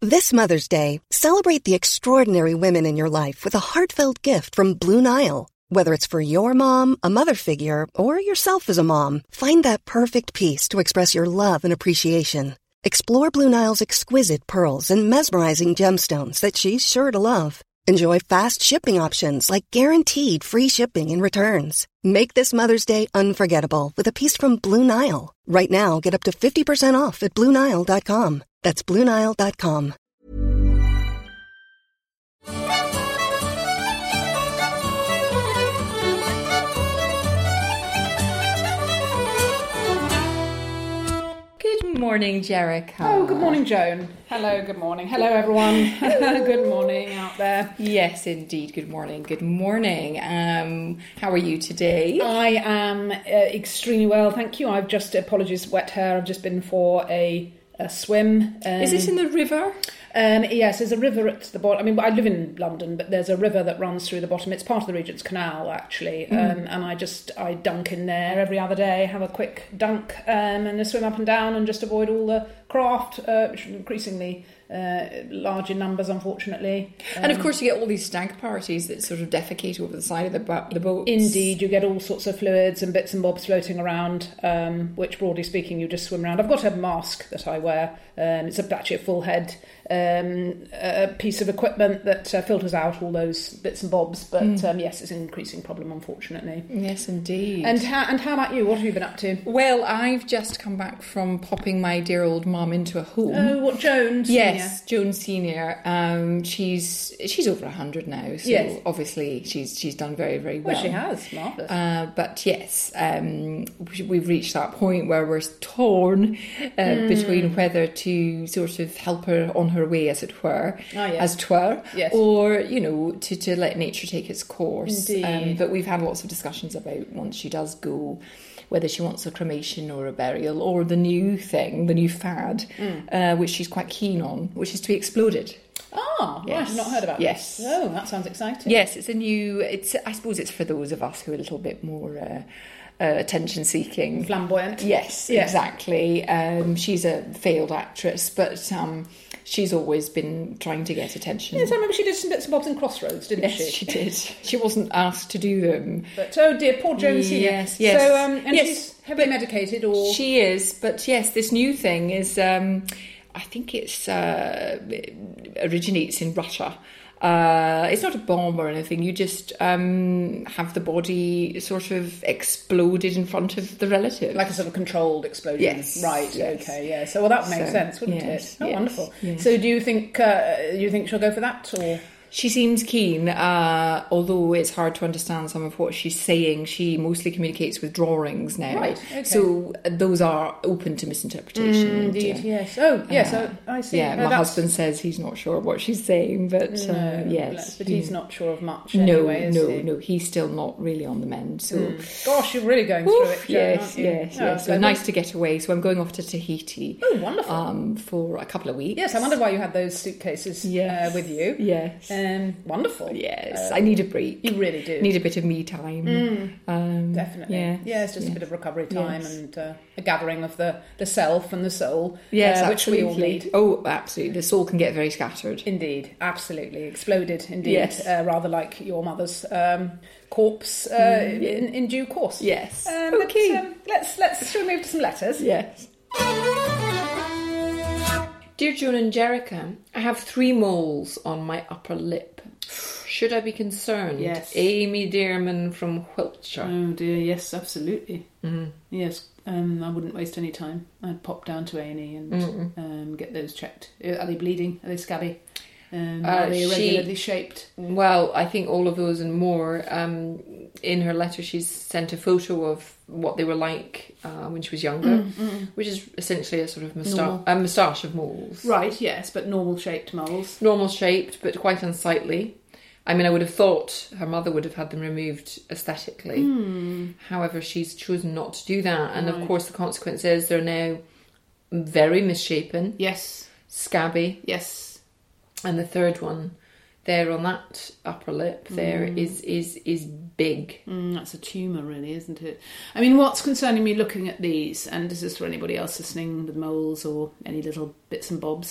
This Mother's Day, celebrate the extraordinary women in your life with a heartfelt gift from Blue Nile. Whether it's for your mom, a mother figure, or yourself as a mom, find that perfect piece to express your love and appreciation. Explore Blue Nile's exquisite pearls and mesmerizing gemstones that she's sure to love. Enjoy fast shipping options like guaranteed free shipping and returns. Make this Mother's Day unforgettable with a piece from Blue Nile. Right now, get up to 50% off at BlueNile.com. That's BlueNile.com. Good morning, Jericha. Oh, good morning, Joan. Hello, good morning. Hello, everyone. Good morning out there. Yes, indeed. Good morning. Good morning. How are you today? I am extremely well, thank you. I've just, apologies, wet hair. I've just been for a swim. Is this in the river? Yes, there's a river at the bottom. I mean, I live in London, but there's a river that runs through the bottom. It's part of the Regent's Canal, actually. And I dunk in there every other day, have a quick dunk, and then swim up and down and just avoid all the craft, which are increasingly large in numbers, unfortunately. And of course you get all these stag parties that sort of defecate over the side of the boats. Indeed, you get all sorts of fluids and bits and bobs floating around, which, broadly speaking, you just swim around. I've got a mask that I wear. It's actually a full head a piece of equipment that filters out all those bits and bobs. But yes, it's an increasing problem, unfortunately. Yes, indeed. And how about you? What have you been up to? Well, I've just come back from popping my dear old mum into a home. Oh, what, Joan Senior? Yes, Joan Senior. She's over 100 now, so yes. Obviously she's done very, very well. Well, she has, marvellous. But yes, we've reached that point where we're torn between whether to sort of help her on her way, as it were, yes. yes. Or, to let nature take its course. Indeed. But we've had lots of discussions about, once she does go, whether she wants a cremation or a burial, or the new thing, the new fad, which she's quite keen on, which is to be exploded. Ah, yes. Right, I've not heard about this. Yes. Oh, that sounds exciting. Yes, I suppose it's for those of us who are a little bit more attention-seeking. Flamboyant. Yes, exactly. She's a failed actress, but she's always been trying to get attention. Yes, I remember she did some bits and bobs in Crossroads, didn't she? Yes, she did. She wasn't asked to do them. But, oh dear, poor Joan Senior. Yes. So, and she's heavily medicated, or...? She is, but yes, this new thing is, I think it originates in Russia. It's not a bomb or anything. You just have the body sort of exploded in front of the relative, like a sort of controlled explosion. Yes. Right. Yes. Okay. Yeah. So, well, that makes sense, wouldn't it? Oh, wonderful. Yes. So, do you think she'll go for that, or? She seems keen, although it's hard to understand some of what she's saying. She mostly communicates with drawings now. Right, okay. So those are open to misinterpretation. Indeed, yes. Oh, yes, I see. Yeah, my husband says he's not sure what she's saying, but yes. But he's not sure of much anyway, No, he's still not really on the mend. So, gosh, you're really going through it, Joan, aren't you? Yes. So nice to get away. So I'm going off to Tahiti. Oh, wonderful. For a couple of weeks. Yes, I wonder why you had those suitcases with you. Yes. Wonderful. Yes, I need a break. You really do. Need a bit of me time. Definitely. Yeah, it's just a bit of recovery time and a gathering of the self and the soul. Yes, which we all need. Oh, absolutely. The soul can get very scattered. Indeed, absolutely. Exploded, indeed. Yes. Rather like your mother's corpse in due course. Yes. Okay. Shall we move to some letters? Yes. Dear Joan and Jericha, I have 3 moles on my upper lip. Should I be concerned? Yes. Amy Dearman from Wiltshire. Oh dear, yes, absolutely. Mm-hmm. Yes, I wouldn't waste any time. I'd pop down to A&E and get those checked. Are they bleeding? Are they scabby? Are they irregularly shaped? Well, I think all of those and more. In her letter, she's sent a photo of what they were like when she was younger, which is essentially a sort of moustache of moles. Right, yes, but normal-shaped moles. Normal-shaped, but quite unsightly. I mean, I would have thought her mother would have had them removed aesthetically. However, she's chosen not to do that. And, of course, the consequence is they're now very misshapen. Yes. Scabby. Yes. And the third one there on that upper lip there is big. That's a tumour, really, isn't it? I mean, what's concerning me looking at these, and this is for anybody else listening with moles or any little bits and bobs,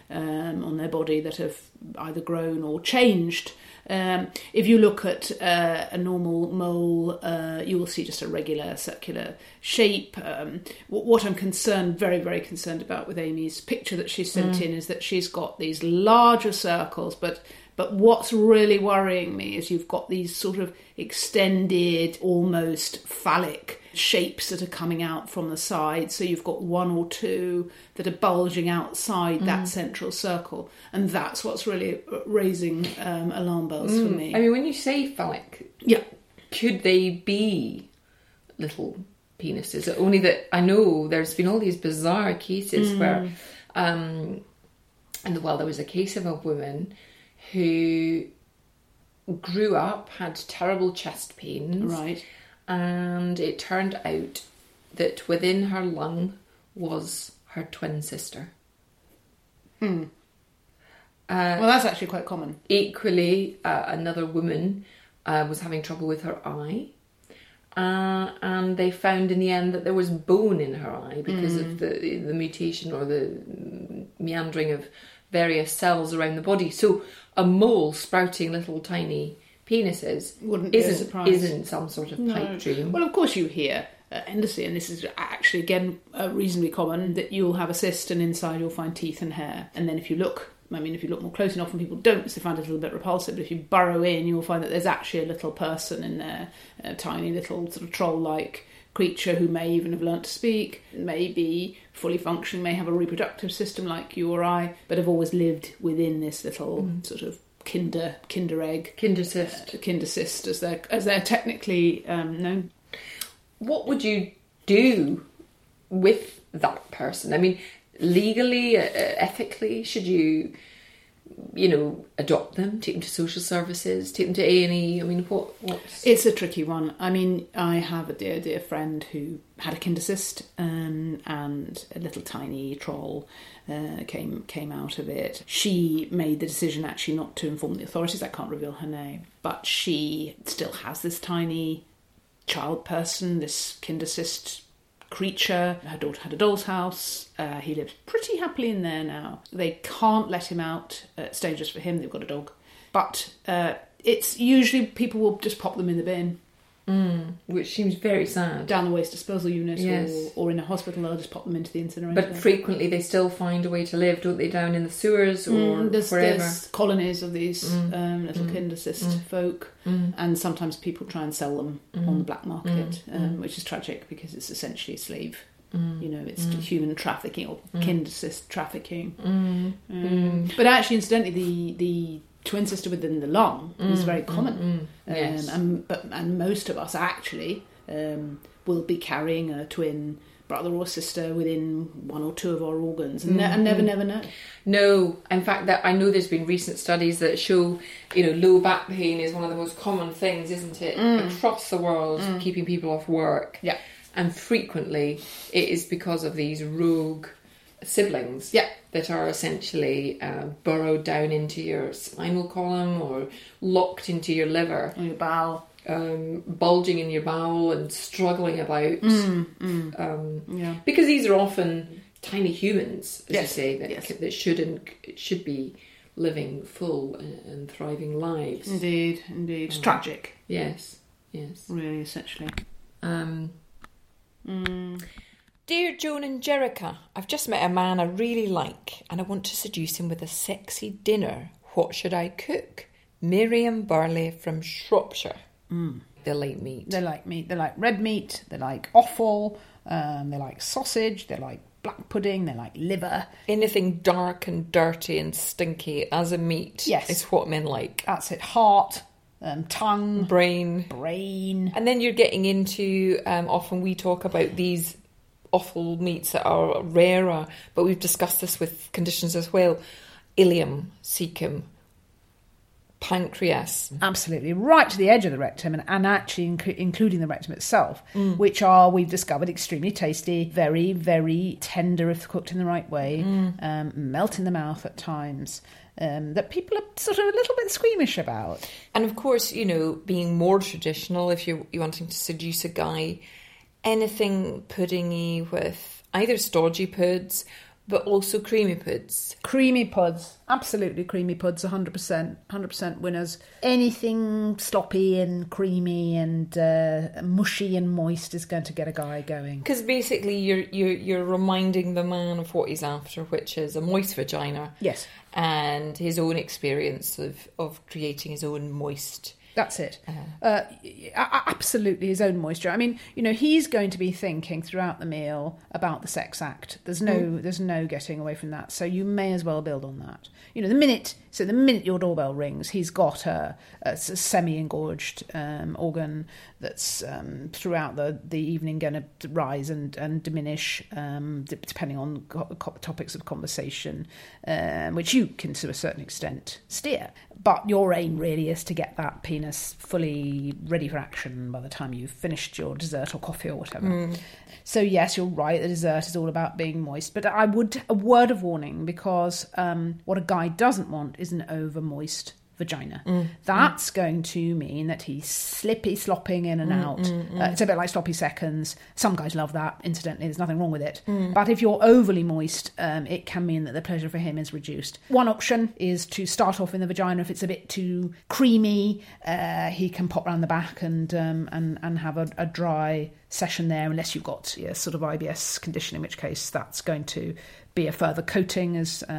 on their body that have either grown or changed. If you look at a normal mole, you will see just a regular circular shape. What I'm very, very concerned about with Amy's picture that she sent in is that she's got these larger circles, but what's really worrying me is you've got these sort of extended, almost phallic shapes that are coming out from the side. So you've got one or two that are bulging outside that central circle. And that's what's really raising alarm bells for me. I mean, when you say phallic, could they be little penises? Only that I know there's been all these bizarre cases where, there was a case of a woman who grew up, had terrible chest pains. Right. And it turned out that within her lung was her twin sister. Well, that's actually quite common. Equally, another woman was having trouble with her eye. And they found in the end that there was bone in her eye because of the mutation or the meandering of various cells around the body. So a mole sprouting little tiny penises isn't some sort of pipe dream. Well, of course you hear endlessly, and this is actually, again, reasonably common, that you'll have a cyst and inside you'll find teeth and hair. And then if you look more closely, and often people don't, because they find it a little bit repulsive, but if you burrow in, you'll find that there's actually a little person in there, a tiny little sort of troll-like creature who may even have learnt to speak, may be fully functioning, may have a reproductive system like you or I, but have always lived within this little sort of kinder egg, kindercyst, as they're technically known. What would you do with that person? I mean, legally, ethically, should you, adopt them, take them to social services, take them to A&E? I mean, what's... It's a tricky one. I mean, I have a dear friend who had a kindercyst, and a little tiny troll came out of it. She made the decision actually not to inform the authorities. I can't reveal her name, but she still has this tiny child person, this kindercyst creature. Her daughter had a doll's house. He lives pretty happily in there now. They can't let him out. It's dangerous for him. They've got a dog. But it's usually people will just pop them in the bin. Which seems very sad. Down the waste disposal unit, yes. or in a hospital, they'll just pop them into the incinerator. But frequently they still find a way to live, don't they, down in the sewers or wherever? There's colonies of these little kindercyst folk, and sometimes people try and sell them on the black market, which is tragic because it's essentially slave. It's human trafficking or kindercyst trafficking. But actually, incidentally, the twin sister within the lung is very common, yes. and most of us actually will be carrying a twin brother or sister within one or two of our organs, and never know. No, in fact, that I know there's been recent studies that show, low back pain is one of the most common things, isn't it, across the world, keeping people off work. Yeah, and frequently it is because of these rogue siblings that are essentially burrowed down into your spinal column or locked into your liver, or your bowel, bulging in your bowel and struggling about. Because these are often tiny humans, as you say, that should be living full and thriving lives. Indeed. It's tragic. Yes. Really, essentially. Dear Joan and Jericha, I've just met a man I really like and I want to seduce him with a sexy dinner. What should I cook? Miriam Burley from Shropshire. They like meat. They like meat. They like red meat. They like offal. They like sausage. They like black pudding. They like liver. Anything dark and dirty and stinky as a meat is what men like. That's it. Heart, tongue, brain. And then you're getting into, often we talk about these offal meats that are rarer, but we've discussed this with conditions as well. Ileum, cecum, pancreas. Absolutely, right to the edge of the rectum, and actually including the rectum itself, which are, we've discovered, extremely tasty, very, very tender if cooked in the right way, melt in the mouth at times, that people are sort of a little bit squeamish about. And of course, being more traditional, if you're wanting to seduce a guy, anything puddingy with either stodgy puds But also creamy puds. Creamy puds, absolutely creamy puds, 100% winners. Anything sloppy and creamy and mushy and moist is going to get a guy going. Because basically you're reminding the man of what he's after, which is a moist vagina. Yes. And his own experience of creating his own moist. That's it. Absolutely his own moisture. I mean, he's going to be thinking throughout the meal about the sex act. There's no getting away from that. So you may as well build on that. The minute your doorbell rings, he's got a semi-engorged organ that's throughout the evening going to rise and diminish, depending on topics of conversation, which you can to a certain extent steer. But your aim really is to get that penis fully ready for action by the time you've finished your dessert or coffee or whatever. So yes, you're right, the dessert is all about being moist. But a word of warning, because what a guy doesn't want is an over-moist vagina. That's going to mean that he's slopping in and out. It's a bit like sloppy seconds. Some guys love that, incidentally. There's nothing wrong with it. But if you're overly moist, it can mean that the pleasure for him is reduced. One option is to start off in the vagina. If it's a bit too creamy, he can pop round the back and have a dry session there, unless you've got sort of IBS condition, in which case that's going to be a further coating,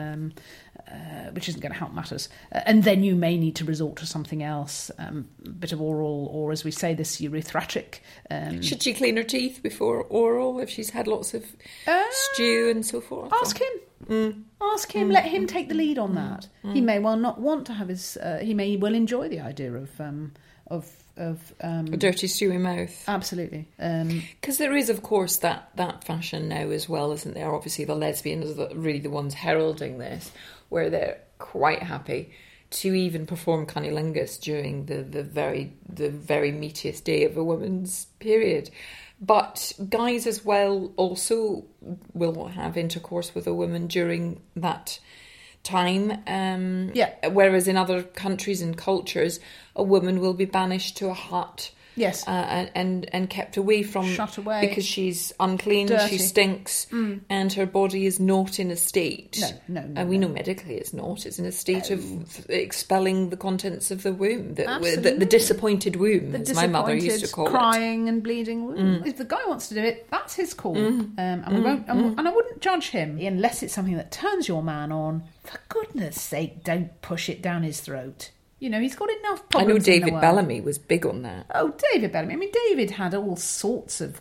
which isn't going to help matters. And then you may need to resort to something else, a bit of oral, or as we say, this urethratic. Should she clean her teeth before oral if she's had lots of stew and so forth? Ask him. Ask him. Let him take the lead on that. He may well not want to have his. He may well enjoy the idea of a dirty stewy mouth. Absolutely. Because there is, of course, that fashion now as well, isn't there? Obviously, the lesbians are really the ones heralding this, where they're quite happy to even perform cunnilingus during the very meatiest day of a woman's period. But guys as well also will have intercourse with a woman during that time. Whereas in other countries and cultures, a woman will be banished to a hut. Yes. And kept away from... Shut away. Because she's unclean, dirty. she stinks, and her body is not in a state... No. And we know medically it's not. It's in a state of expelling the contents of the womb. The disappointed womb, as my mother used to call crying and bleeding womb. If the guy wants to do it, that's his call. And we won't... And I wouldn't judge him, unless it's something that turns your man on. For goodness sake, don't push it down his throat. He's got enough problems. I know David Bellamy was big on that. Oh, David Bellamy. I mean, David had all sorts of,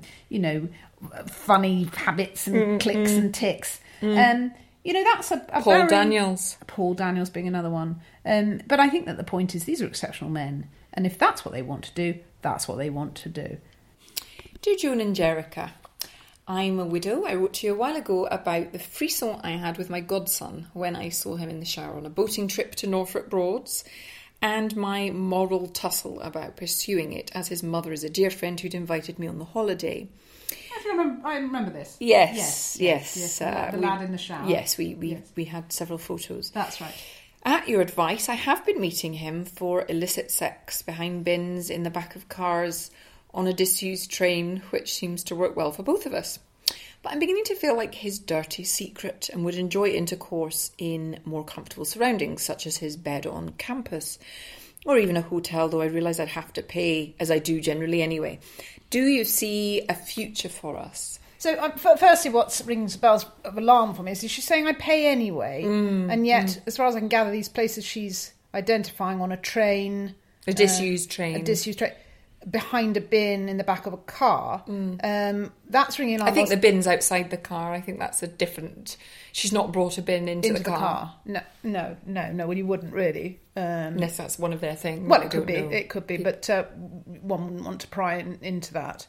funny habits and clicks and ticks. That's a Paul Daniels. Paul Daniels being another one. But I think that the point is these are exceptional men. And if that's what they want to do, that's what they want to do. Dear Joan and Jericha, I'm a widow. I wrote to you a while ago about the frisson I had with my godson when I saw him in the shower on a boating trip to Norfolk Broads, and my moral tussle about pursuing it, as his mother is a dear friend who'd invited me on the holiday. I remember this. Yes. The lad in the shower. Yes, we had several photos. That's right. At your advice, I have been meeting him for illicit sex behind bins in the back of cars on a disused train, which seems to work well for both of us. But I'm beginning to feel like his dirty secret and would enjoy intercourse in more comfortable surroundings, such as his bed on campus, or even a hotel, though I realise I'd have to pay, as I do generally anyway. Do you see a future for us? So, firstly, what rings bells of alarm for me is she's saying I pay anyway, and yet, as far as I can gather, these places she's identifying on a train... A disused train. Behind a bin in the back of a car. That's ringing alarm. I think the bin's outside the car. I think that's a different... She's not brought a bin into the car. No. Well, you wouldn't really. Unless that's one of their things. Well, it could be, but one wouldn't want to pry into that.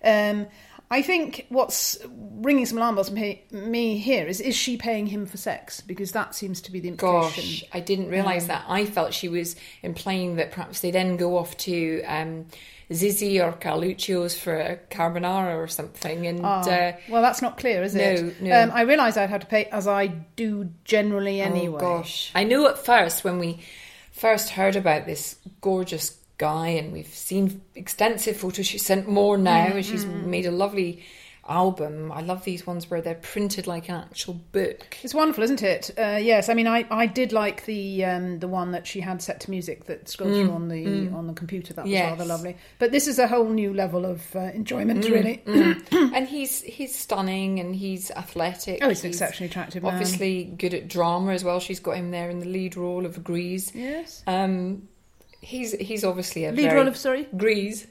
I think what's ringing some alarm bells for me here is she paying him for sex? Because that seems to be the implication. Gosh, I didn't realise that. I felt she was implying that perhaps they then go off to Zizzi or Carluccio's for a carbonara or something. And well, that's not clear, is it? No. I realised I'd have to pay, as I do generally anyway. Oh, gosh. I know at first, when we first heard about this gorgeous guy, and we've seen extensive photos, she sent more now, and she's made a lovely album. I love these ones where they're printed like an actual book. It's wonderful, isn't it? Yes, I mean, I did like the one that she had set to music that scrolled through on the computer. That was rather lovely. But this is a whole new level of enjoyment, really. And he's stunning and he's athletic. Oh, he's an exceptionally attractive man. Obviously good at drama as well. She's got him there in the lead role of Grease. Yes. He's obviously a lead role of Grease.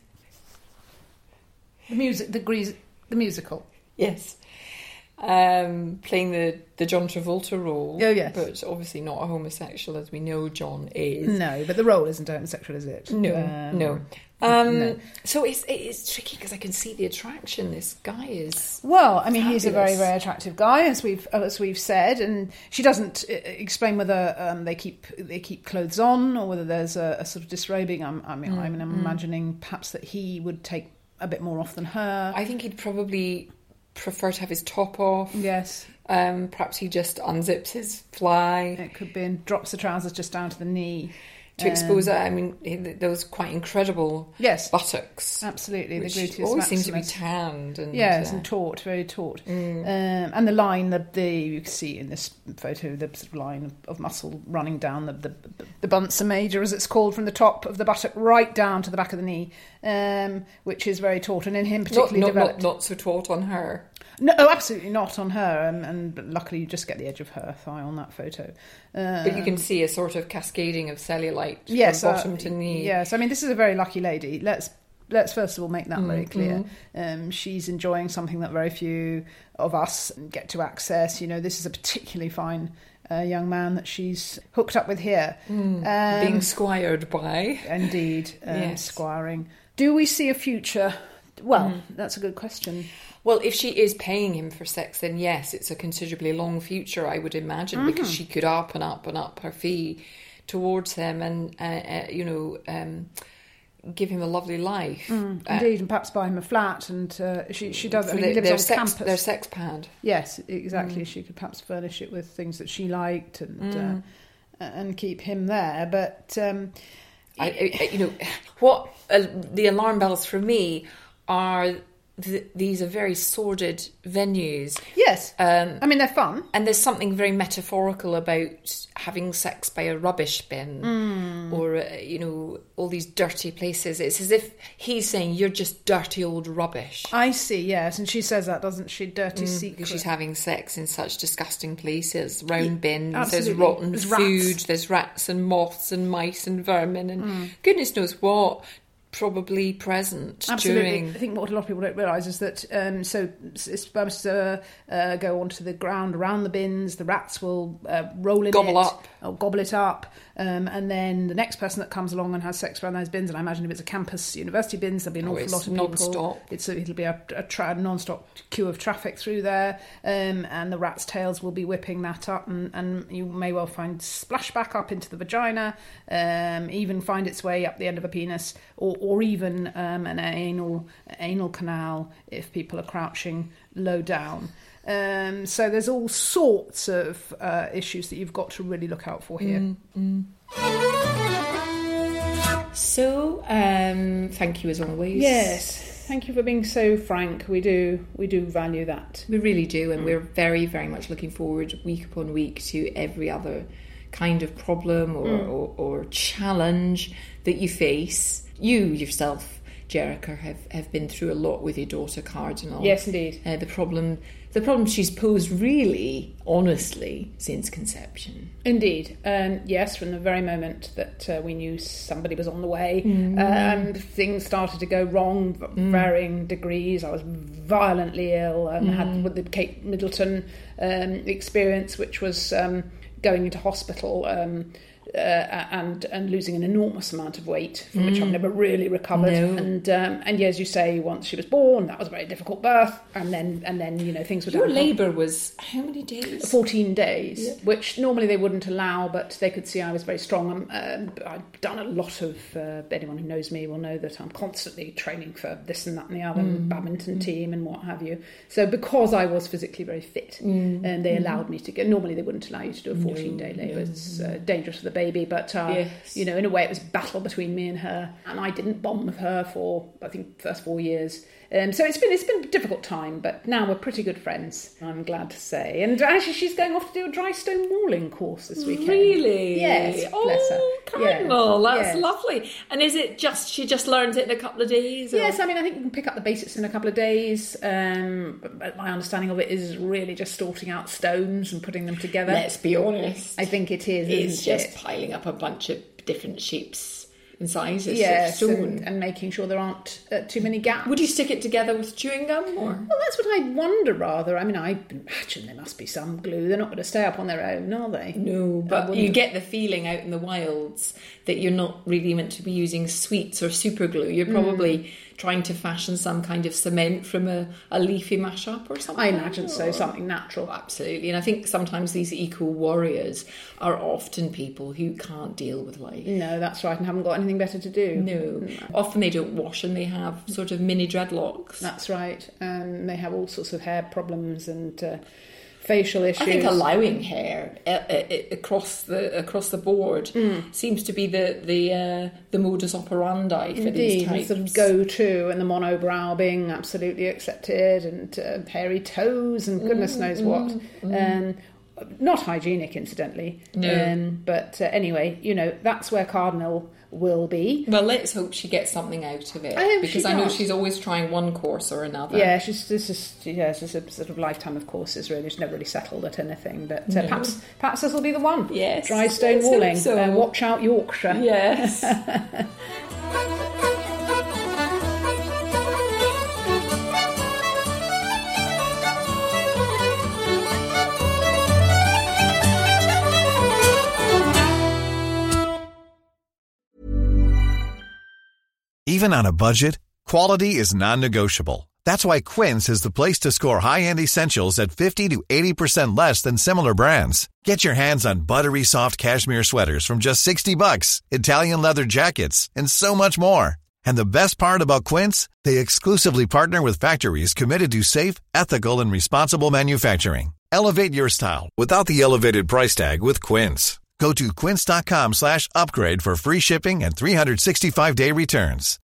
The musical. Yes. Playing the John Travolta role. Oh, yes. But obviously not a homosexual, as we know John is. No, but the role isn't homosexual, is it? No. No. So it's tricky because I can see the attraction this guy is. Well, I mean, he's a very, fabulous. very attractive guy, as we've said, and she doesn't explain whether they keep clothes on or whether there's a sort of disrobing. I'm imagining perhaps that he would take a bit more off than her. I think he'd probably prefer to have his top off. Yes. Perhaps he just unzips his fly. It could be, and drops the trousers just down to the knee. To expose it. I mean, those quite incredible buttocks. Absolutely. The gluteus always maximus. seem to be tanned. And, and taut, very taut. And the line, you can see in this photo, the sort of line of muscle running down the bunsa major, as it's called, from the top of the buttock right down to the back of the knee, which is very taut, and in him particularly developed. Not so taut on her. No, absolutely not on her, and luckily you just get the edge of her thigh on that photo. But you can see a sort of cascading of cellulite from bottom to knee. Yes, I mean, this is a very lucky lady. Let's first of all make that very clear. She's enjoying something that very few of us get to access. You know, this is a particularly fine young man that she's hooked up with here. Being squired by. Indeed, squiring. Do we see a future? Well, that's a good question. Well, if she is paying him for sex, then yes, it's a considerably long future, I would imagine, because she could up and up and up her fee towards him and, give him a lovely life. Indeed, and perhaps buy him a flat. And she does. I mean, he lives on campus. Their sex pad. Yes, exactly. She could perhaps furnish it with things that she liked and keep him there. But what the alarm bells for me are. These are very sordid venues. Yes. I mean, they're fun. And there's something very metaphorical about having sex by a rubbish bin or, all these dirty places. It's as if he's saying, you're just dirty old rubbish. I see, yes. And she says that, doesn't she? Dirty secret. Because she's having sex in such disgusting places. Round bins, absolutely. There's rotten food, Rats. There's rats and moths and mice and vermin and goodness knows what. Probably present. Absolutely. During. I think what a lot of people don't realise is that sperms go onto the ground around the bins. The rats will roll in Gobble it up, and then the next person that comes along and has sex around those bins. And I imagine if it's a campus university bins, there'll be an awful lot of people. It'll be a non-stop queue of traffic through there, and the rats' tails will be whipping that up, and you may well find splashback up into the vagina, even find its way up the end of a penis, or even an anal canal if people are crouching low down. So there's all sorts of issues that you've got to really look out for here. So, thank you as always. Yes, thank you for being so frank. We do value that. We really do, and we're very, very much looking forward week upon week to every other kind of problem or challenge that you face. You yourself, Jericha, have been through a lot with your daughter Cardinal. Yes, indeed. The problem she's posed really, honestly, since conception. Indeed. Yes, from the very moment that we knew somebody was on the way, and things started to go wrong, varying degrees. I was violently ill and had the Kate Middleton experience, which was going into hospital and losing an enormous amount of weight, from which I've never really recovered. No. And yeah, as you say, once she was born, that was a very difficult birth, and then things were. Your labour was how many days? 14 days, which normally they wouldn't allow, but they could see I was very strong. I've done a lot of. Anyone who knows me will know that I'm constantly training for this and that and the other, badminton team and what have you. So because I was physically very fit, and they allowed me to go. Normally they wouldn't allow you to do a 14-day labour. It's dangerous for the baby, but Yes. you know, in a way, it was a battle between me and her, and I didn't bond with her for I think the first 4 years. So it's been a difficult time, but now we're pretty good friends, I'm glad to say. And actually, she's going off to do a dry stone walling course this weekend. Really? Yes, bless her. Cardinal, Yeah. that's Yes. lovely. And is it she just learns it in a couple of days? Or? Yes, I mean, I think you can pick up the basics in a couple of days. But my understanding of it is really just sorting out stones and putting them together. Let's be honest. I think it is. It's isn't just it? piling up a bunch of different shapes and sizes Yes, of stone. and making sure there aren't too many gaps. Would you stick it together with chewing gum? Or? Well, that's what I wonder, rather. I mean, I imagine there must be some glue. They're not going to stay up on their own, are they? No, but you get the feeling out in the wilds that you're not really meant to be using sweets or super glue. You're probably trying to fashion some kind of cement from a leafy mashup or something. I imagine so, something natural. Absolutely. And I think sometimes these eco-warriors are often people who can't deal with life. No, that's right, and haven't got anything better to do. No. Often they don't wash and they have sort of mini dreadlocks. That's right. They have all sorts of hair problems and facial issues. I think allowing hair across the board seems to be the modus operandi for these types. Sort of go-to, and the monobrow being absolutely accepted, and hairy toes, and goodness knows what. Not hygienic, incidentally. No. But anyway, you know, that's where Cardinal will be. Well, let's hope she gets something out of it. I hope because she I know does. she's always trying one course or another. Yeah, it's a sort of lifetime of courses, really. She's never really settled at anything, but perhaps this will be the one. Yes, Dry stone let's hope walling. so. Watch out, Yorkshire. Yes. Even on a budget, quality is non-negotiable. That's why Quince is the place to score high-end essentials at 50 to 80% less than similar brands. Get your hands on buttery soft cashmere sweaters from just $60, Italian leather jackets, and so much more. And the best part about Quince, they exclusively partner with factories committed to safe, ethical, and responsible manufacturing. Elevate your style without the elevated price tag with Quince. Go to quince.com/upgrade for free shipping and 365-day returns.